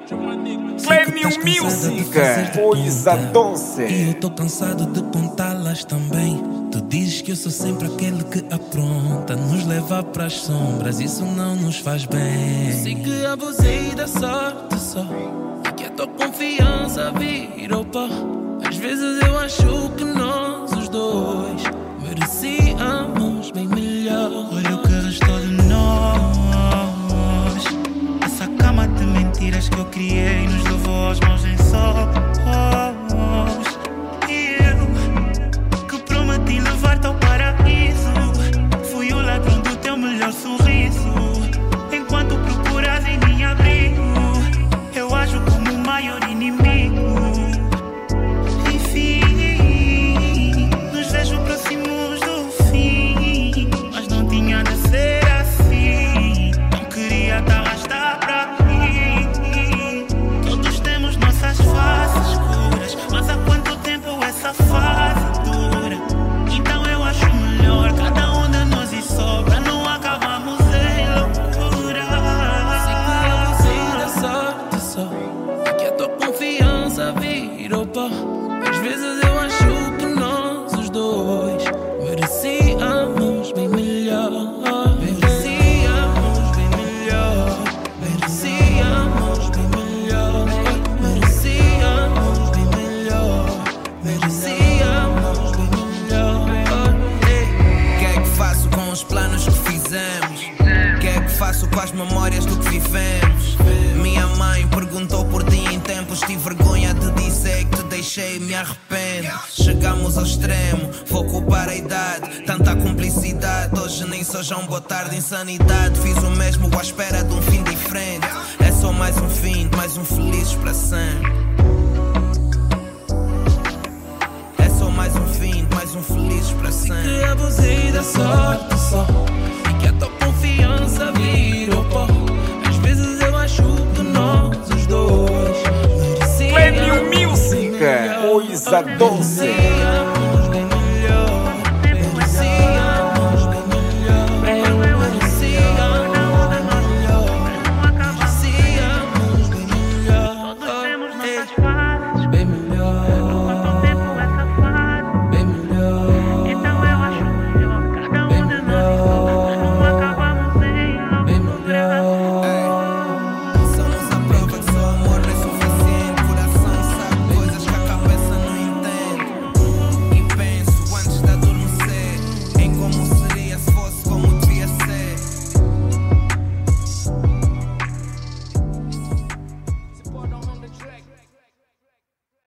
Play Music, coisa doce. E eu tô cansado de contá-las também. Tu dizes que eu sou sempre aquele que apronta, nos leva pras sombras, isso não nos faz bem. Sei que abusei da sorte só, e que a tua confiança virou pó. Às vezes eu acho que nós os dois merecíamos bem melhor. Olha o que restou de nós. Essa cama de mentiras que eu criei nos levou aos maus lençóis. E eu, que prometi levar-te ao paraíso, fui o ladrão do teu melhor sorriso. Enquanto procuras em mim abrigo, eu ajo como o maior inimigo. Enfim, nos vejo próximos do fim, mas não tinha de ser assim. Não queria te arrastar pra aqui. Todos temos nossas faces escuras, mas há quanto tempo essa fase dura? Então eu acho melhor cada um de nós ir só, pra não acabarmos em loucura. Sei que abusei da sorte só, e que a tua confiança virou pó. Às vezes eu acho que nós os dois merecíamos bem melhor. Merecíamos bem melhor. Merecíamos bem melhor. Merecíamos bem melhor. Merecíamos bem melhor. O que é que faço com os planos que fizemos? O que é que faço com as memórias do que vivemos? Minha mãe perguntou por ti em tempos, tive vergonha de dizer que te deixei, me arrependo. Chegamos ao extremo, vou culpar a idade, tanta cumplicidade, hoje nem sou já um boa tarde, insanidade. Fiz o mesmo à espera de um fim diferente. É só mais um fim, mais um felizes para sempre. É só mais um fim, mais um felizes para sempre. Que abusei da sorte só, e que a tua confiança virou pó. Às vezes eu acho que nós os dois Play merecíamos Music, coisa doce.